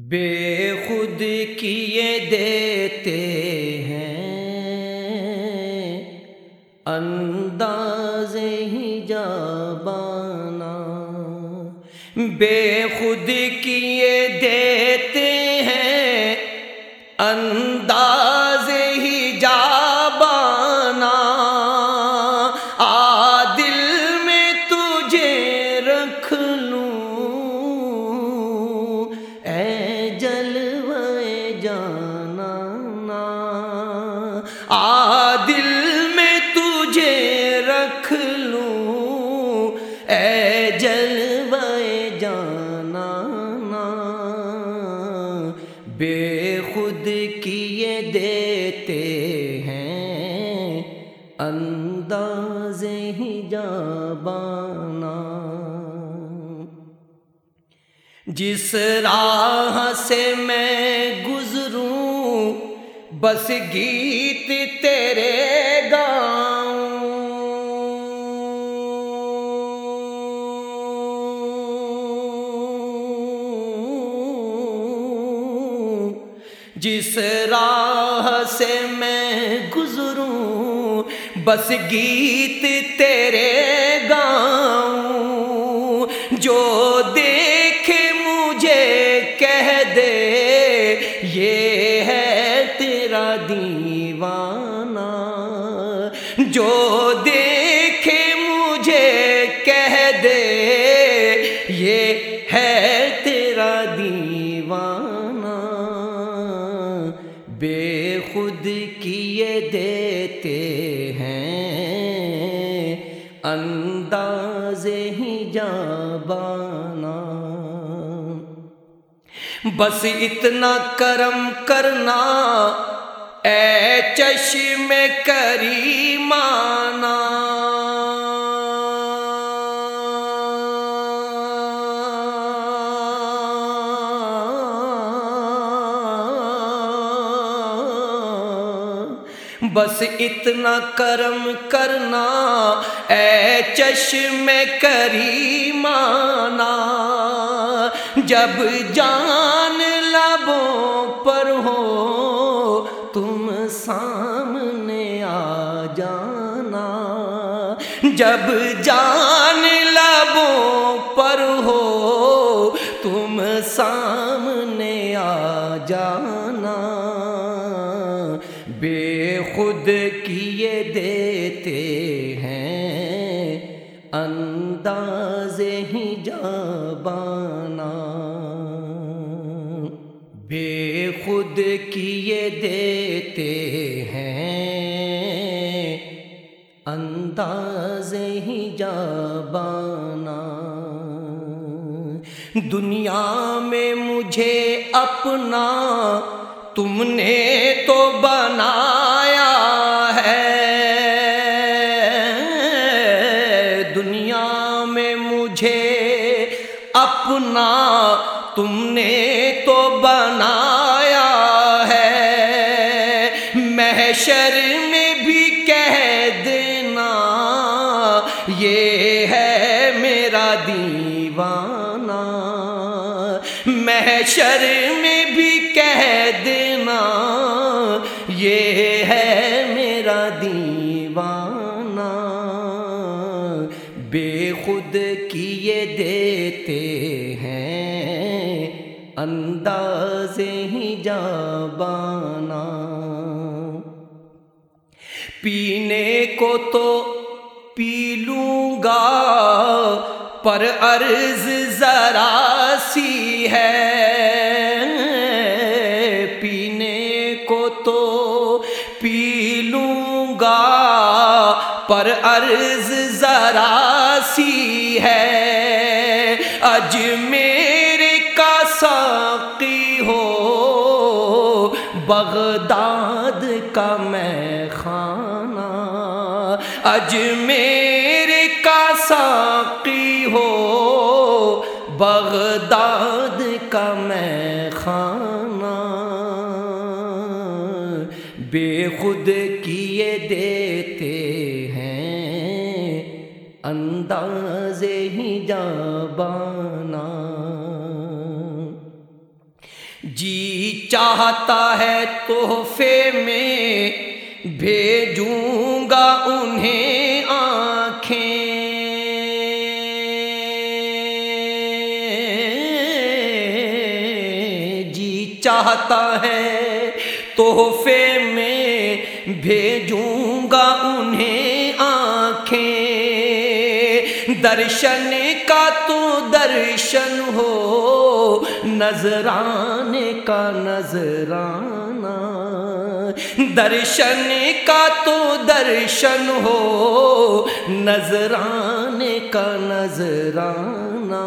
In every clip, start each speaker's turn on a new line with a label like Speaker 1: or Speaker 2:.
Speaker 1: بے خود کیے دیتے ہیں انداز ہی جابانا، بے خود کیے دیتے ہیں انداز ہی جابانا، دل میں تجھے رکھ لوں اے جلوے جانانا، دل میں تجھے رکھ لوں اے جلوے جانانا، بے خود کیے دیتے ہیں انداز ہی جابانا، جس راہ سے میں گزروں بس گیت تیرے گاؤں، جس راہ سے میں گزروں بس گیت تیرے گاؤں، جو دیکھے مجھے کہہ دے یہ ہے تیرا دیوانہ، جو دیکھے مجھے کہہ دے یہ ہے تیرا دیوانہ، بے خود کیے دیتے ہیں انداز ہی جابانا، بس اتنا کرم کرنا اے چشم کریمانہ، بس اتنا کرم کرنا اے چشم کریمانہ، جب جان لبوں پر ہو تم سامنے آ جانا، جب جان لبوں پر ہو تم سامنے آ جانا، بے خود کیے دیتے ہیں انداز ہی جابانا، بے خود کیے دیتے ہیں انداز ہی جابانا، دنیا میں مجھے اپنا تم نے تو بنایا ہے، دنیا میں مجھے اپنا تم نے تو بنایا ہے، محشر میں بھی کہہ دینا یہ ہے میرا دیوانہ، محشر میں بھی کہہ دینا یہ ہے میرا دیوانہ، بے خود کیے دیتے ہیں انداز ہی جابانا، پینے کو تو پی لوں گا پر عرض ذرا سی ہے، پینے کو تو پی لوں گا پر عرض ذرا سی ہے، اجمیر کا ساقی ہو بغداد کا میں خانہ، اجمیر کا ساقی ہو بغداد کا میں خانہ، بے خود کیے دیتے ہیں انداز ہی جابانا، جی چاہتا ہے تحفے میں بھیجوں گا انہیں آنکھیں، جی چاہتا ہے تحفے میں بھیجوں گا انہیں آنکھیں، درشن کا تو درشن ہو نذرانے کا نذرانہ، درشن کا تو درشن ہو نذرانے کا نذرانہ،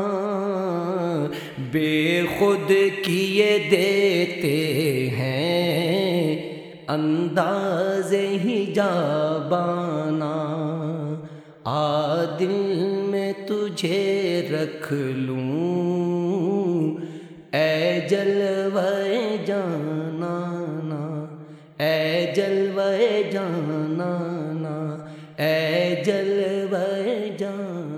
Speaker 1: بے خود کیے دیتے ہیں انداز حجابانہ، دل میں تجھے رکھ لوں اے جلوے جانانا، اے جلوے جانانا، اے جلوے جانانا۔